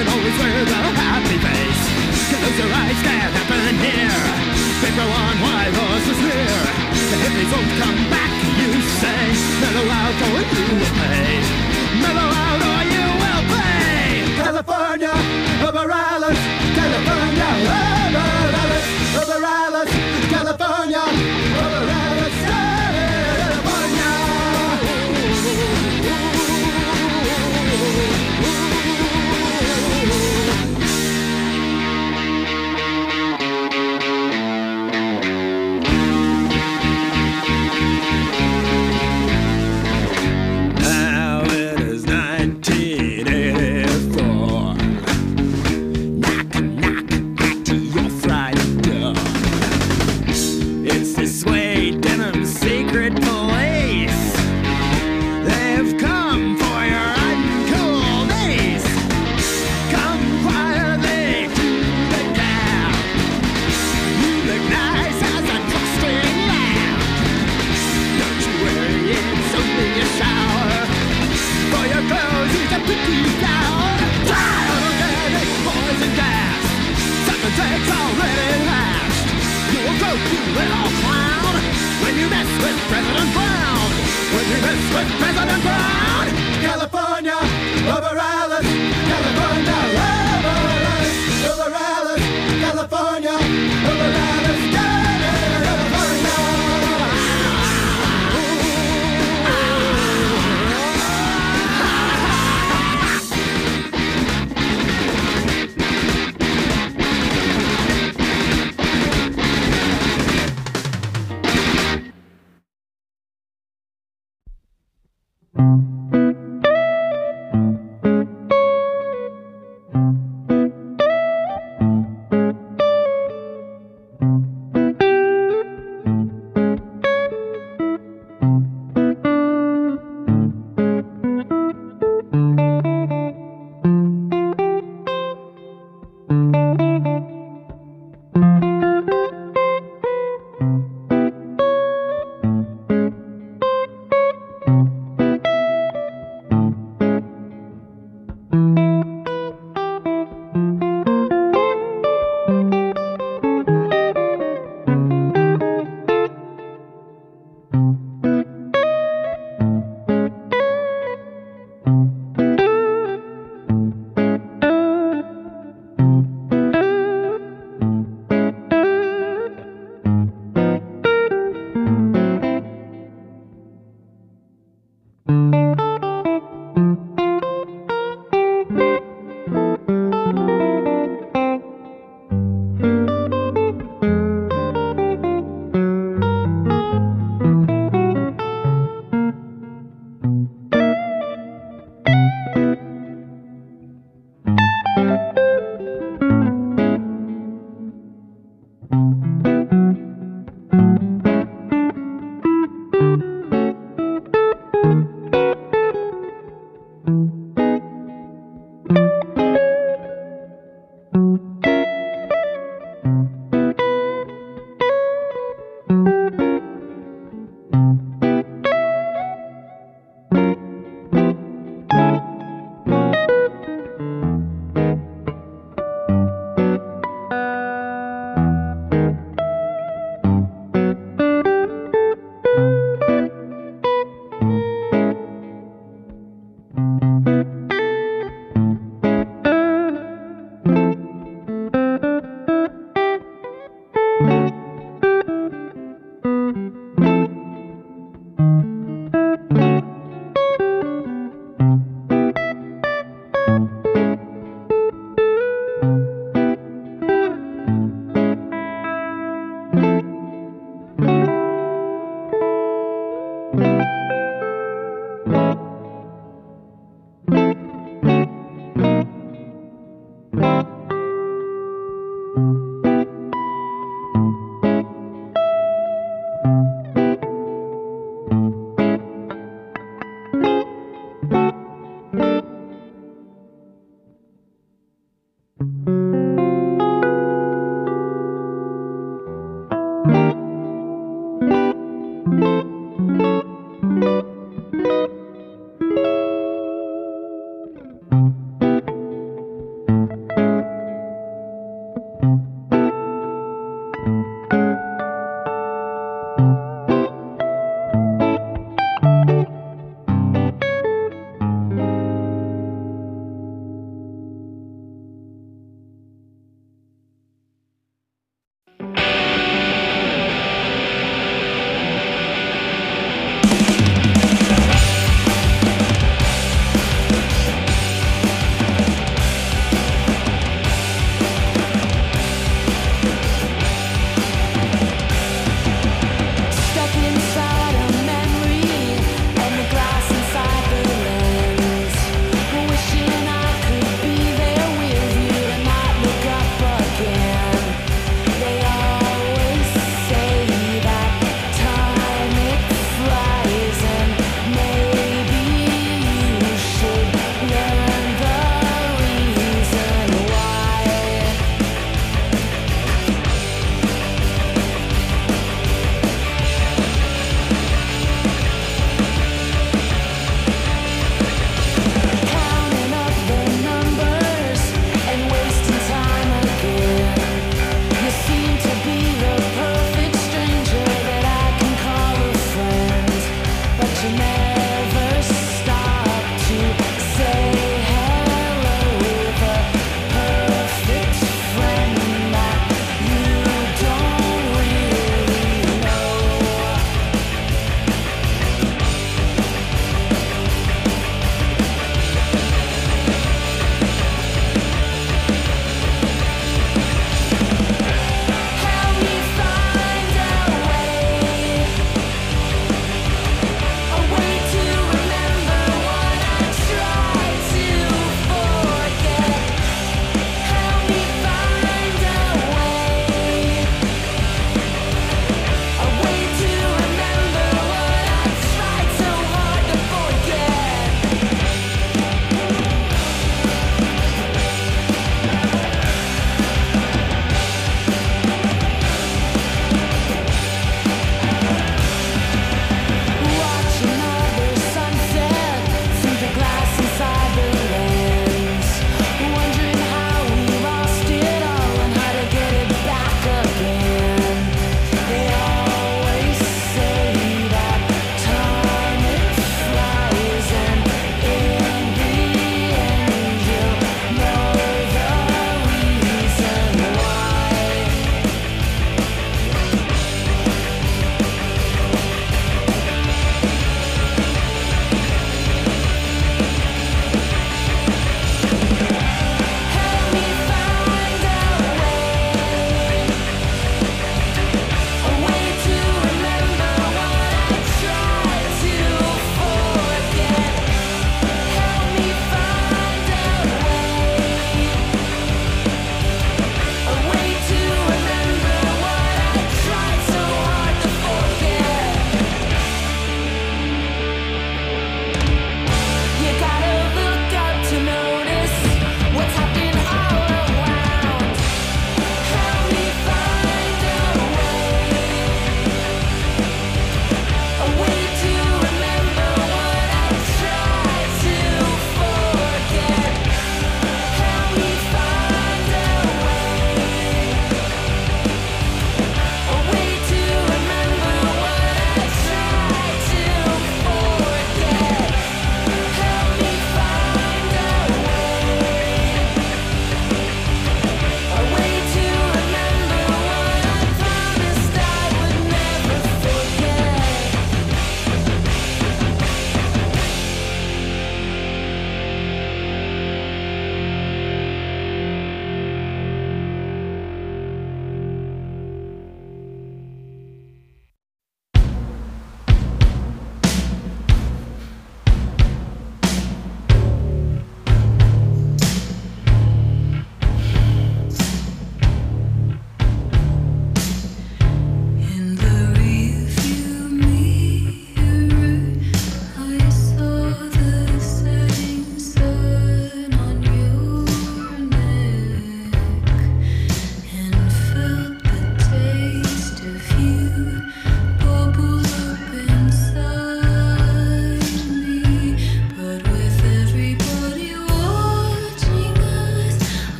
and always with a happy face. Close your eyes, can't happen here. People on white horses near. The hippies won't come back, you say. Mellow out or you will pay. Mellow out or you will pay. California, over Alice. California, over Alice. Over Alice, California, over Alice, California.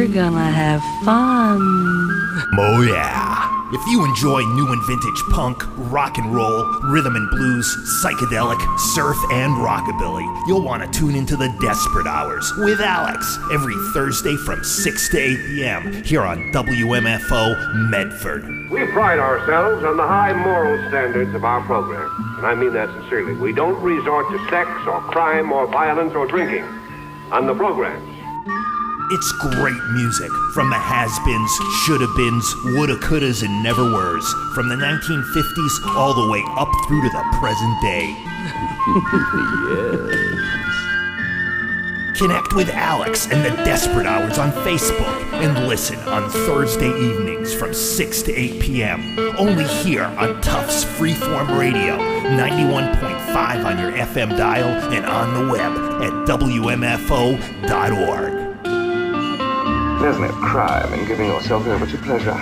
gonna have fun. Oh yeah. If you enjoy new and vintage punk, rock and roll, rhythm and blues, psychedelic, surf, and rockabilly, you'll want to tune into the Desperate Hours with Alex every Thursday from 6 to 8 p.m. here on WMFO Medford. We pride ourselves on the high moral standards of our program, and I mean that sincerely. We don't resort to sex or crime or violence or drinking on the programs. It's great music from the has-beens, shoulda-beens, woulda-couldas, and never-weres, from the 1950s all the way up through to the present day. Yes. Connect with Alex and the Desperate Hours on Facebook and listen on Thursday evenings from 6 to 8 p.m. only here on Tufts Freeform Radio, 91.5 on your FM dial and on the web at WMFO.org. There's no crime in giving yourself over to pleasure.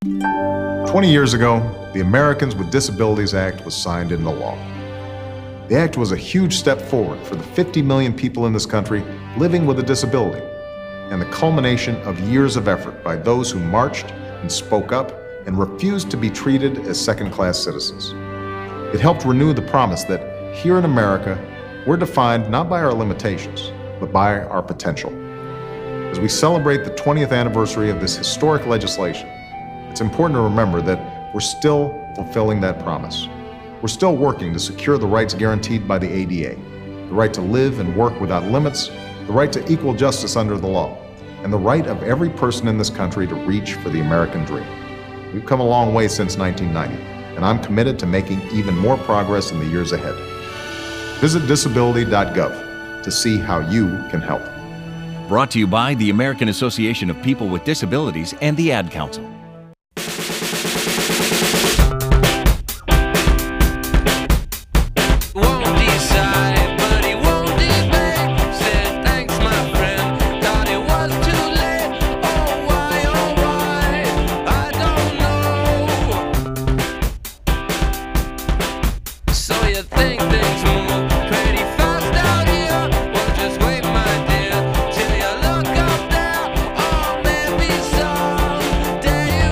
20 years ago, the Americans with Disabilities Act was signed into law. The act was a huge step forward for the 50 million people in this country living with a disability, and the culmination of years of effort by those who marched and spoke up and refused to be treated as second-class citizens. It helped renew the promise that here in America, we're defined not by our limitations, but by our potential. As we celebrate the 20th anniversary of this historic legislation, it's important to remember that we're still fulfilling that promise. We're still working to secure the rights guaranteed by the ADA, the right to live and work without limits, the right to equal justice under the law, and the right of every person in this country to reach for the American dream. We've come a long way since 1990, and I'm committed to making even more progress in the years ahead. Visit disability.gov to see how you can help. Brought to you by the American Association of People with Disabilities and the Ad Council. Day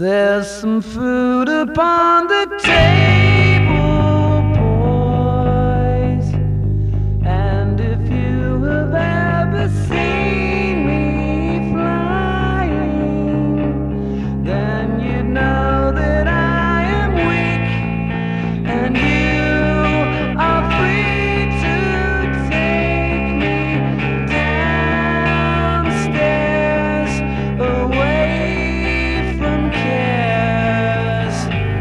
There's some food upon the table, boys. And if you have ever seen me flying, then you know that I am weak, and you are free to take me downstairs away from cares.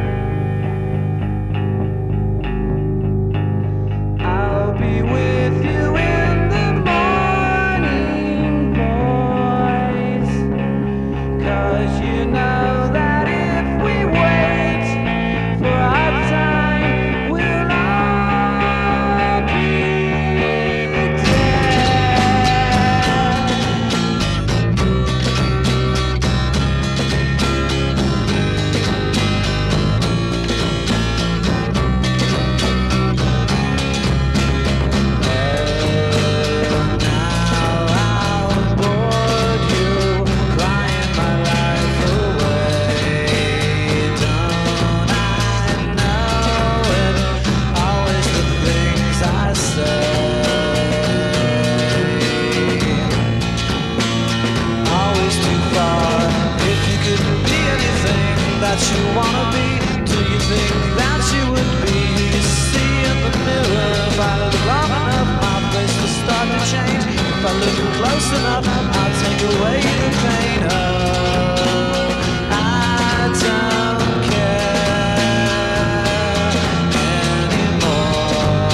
I'll be with you in the morning, boys, 'cause you know that if we wait for our time, we'll all be dead. That you wanna be, do you think that you would be? See in the mirror, if I look long enough, my face will start to change. If I look close enough, I'll take away the pain. Oh, I don't care anymore.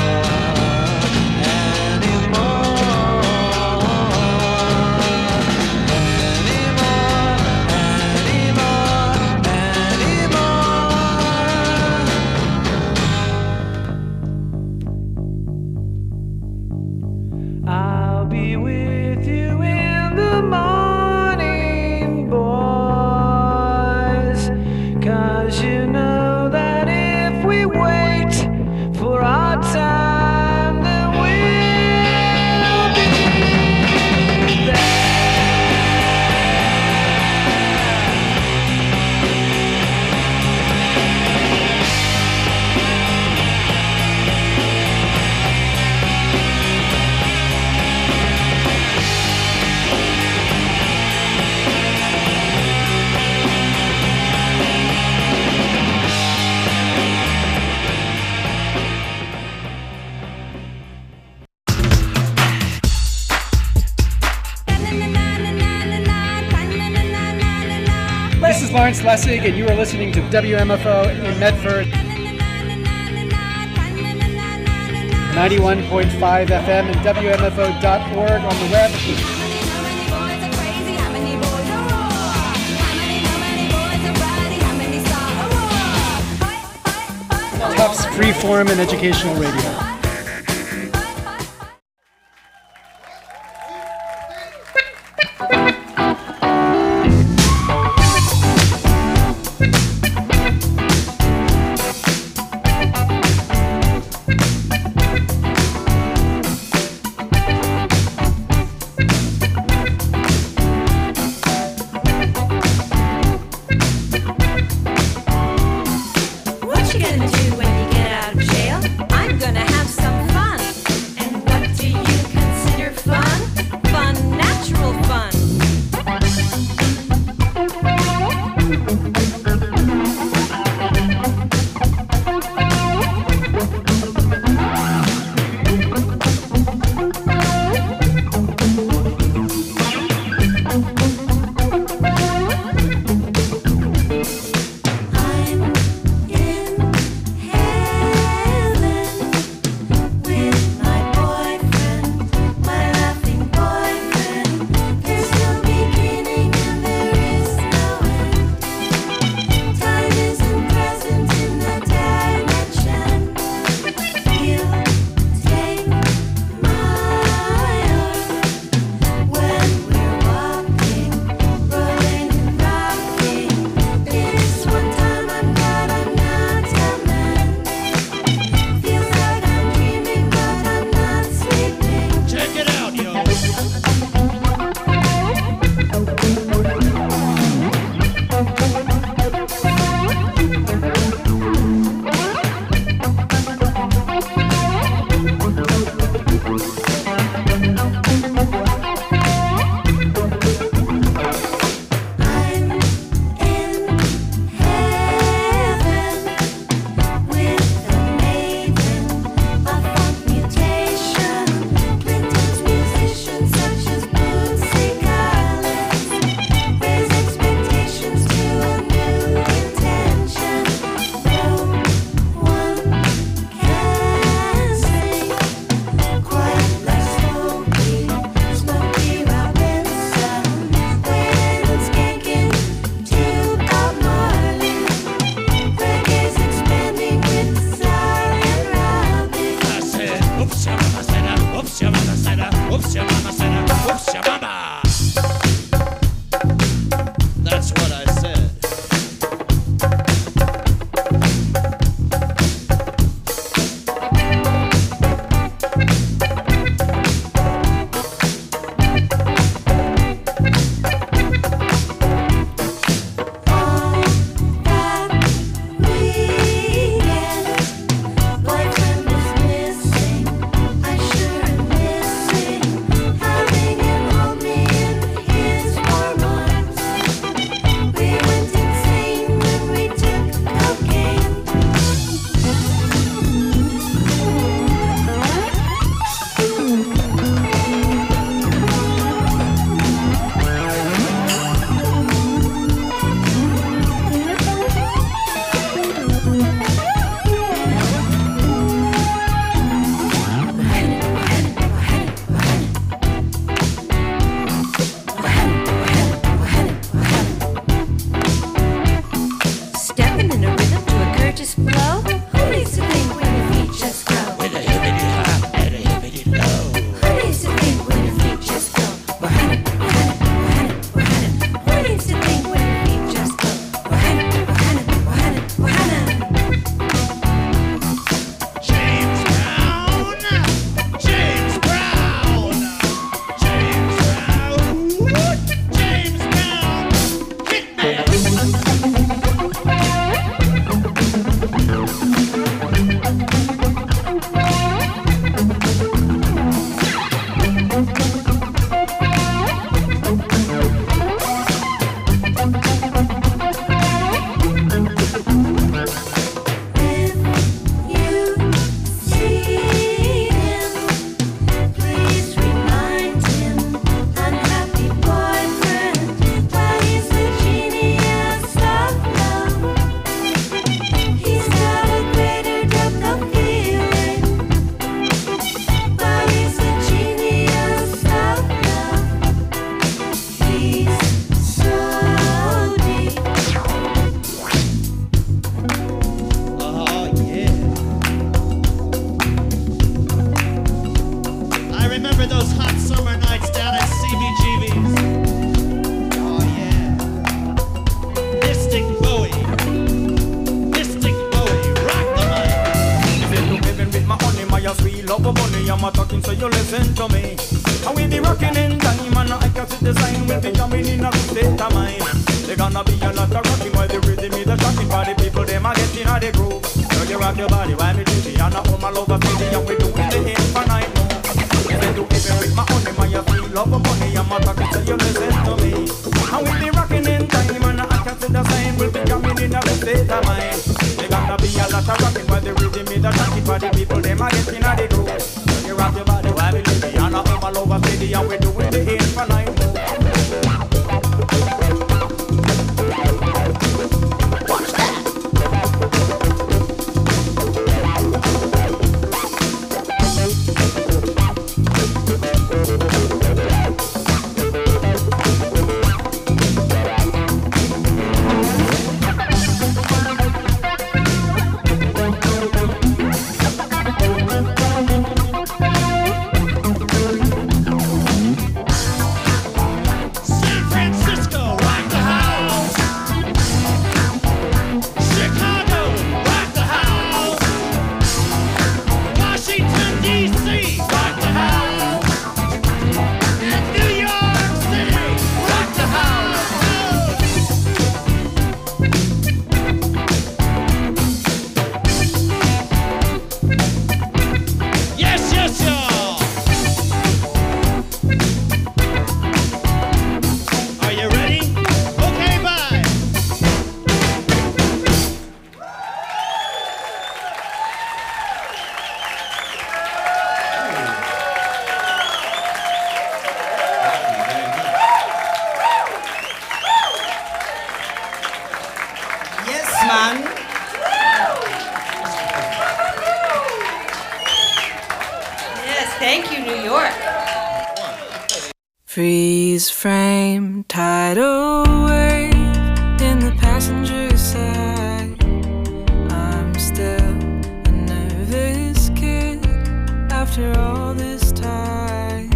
I'll be with you in the morning, boys, 'cause you know that if we wait for our time, then we'll be there. This is Lawrence Lessig, and you are listening to WMFO in Medford. 91.5 FM and WMFO.org on the web. Tufts Freeform and Educational Radio. What you gonna do when you get out of jail? I'm gonna have some fun. And what do you consider fun? Fun, natural fun. I'm in love money, I'm a talking, so you listen to me. And we be rocking in time, and I can see design. We'll be jumping in a state of mind. There's gonna be a lot of rocking while the rhythm is a shocking. For the people, them are getting out the groove. So you rock your body while me dizzy, and I hold my love a steady, and we doing the infinite move. Yes, I do even with my honey, man, you feel love money, I'm a talking, so you listen to me. And we be rocking in time, and I can see design. We'll be jumping in a state of mind. There's gonna be a lot of rocking while the rhythm is a shocking. For the people, them are getting out the groove. So you rock your body while me dizzy, and I hold my love a steady, and we doing the infinite move. Freeze frame, tidal wave in the passenger side. I'm still a nervous kid after all this time.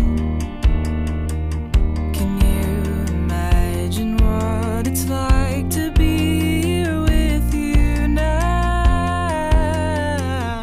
Can you imagine what it's like to be here with you now?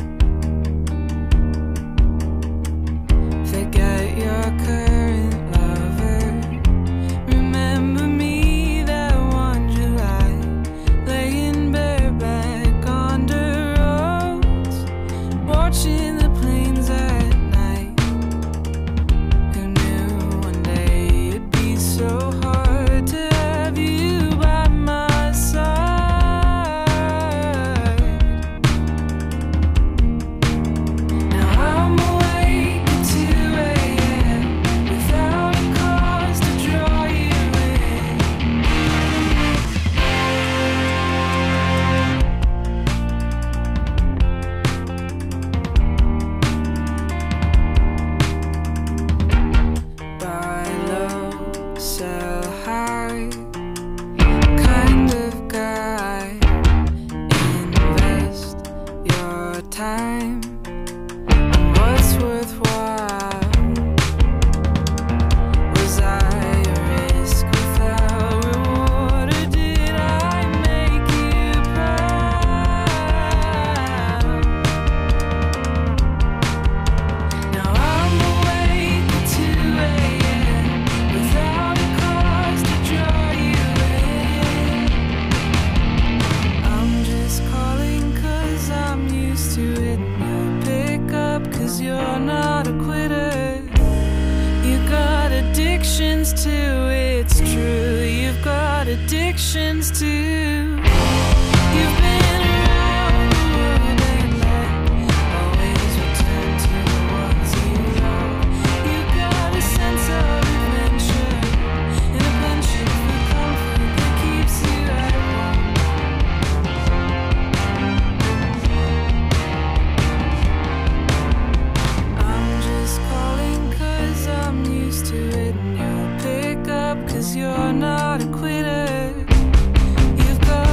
Forget your current lover. Remember me that one July, laying bareback on the roads, watching the planes at night. Who knew one day it'd be so hard to have you by my side? Now I'm awake at 2 a.m. without a cause to draw you in. Buy low, sell high, kind of guy. Invest your time in what's worthwhile. Was I a risk without reward, or did I make you proud? Now I'm awake at 2 a.m. without a cause to draw you in. I'm just calling 'cause I'm used to it. You'll pick up 'cause you're not a quitter. You got addictions too, it's true. You've got addictions too. You've been around the world and back, always return to the ones you love. You got a sense of adventure and a penchant for comfort that keeps you at home. I'm just calling 'cause I'm used to it, and you'll pick up 'cause you're not a quitter. You've got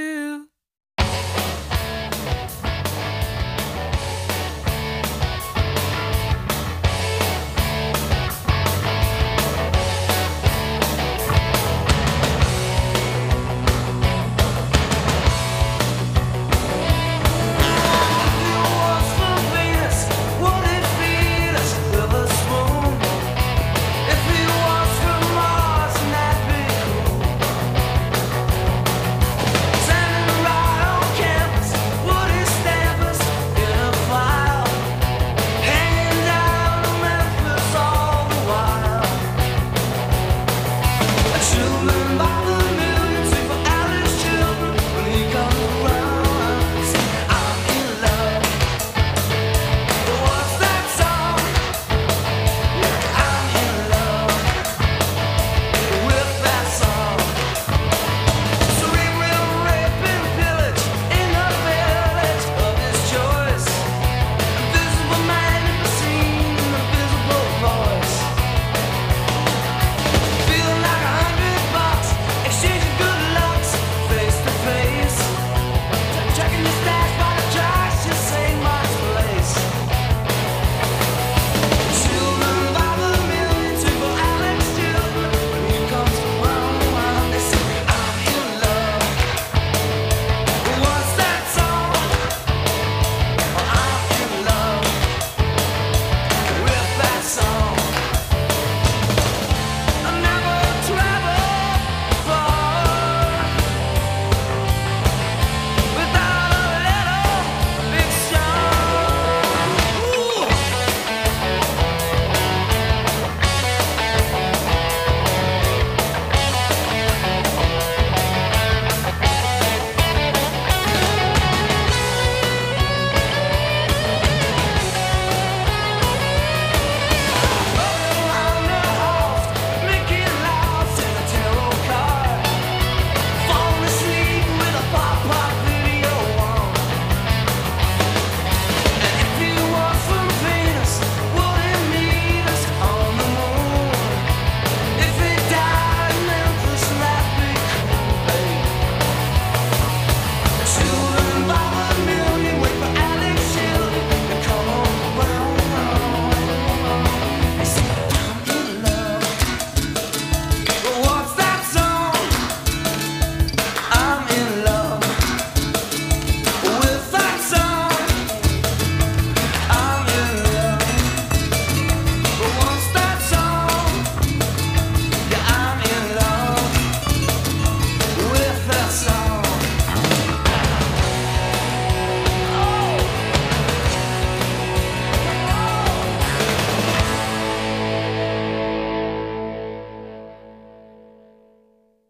too.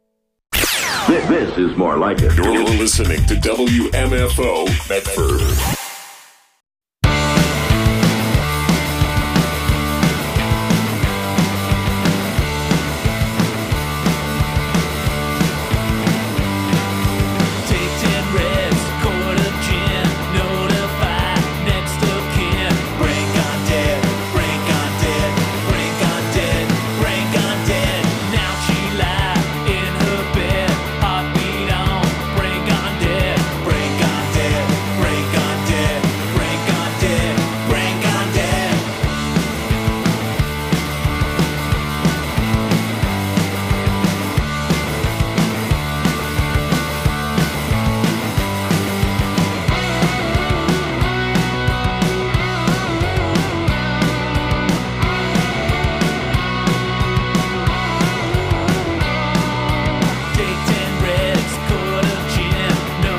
This is more like it. You're listening to WMFO Medford.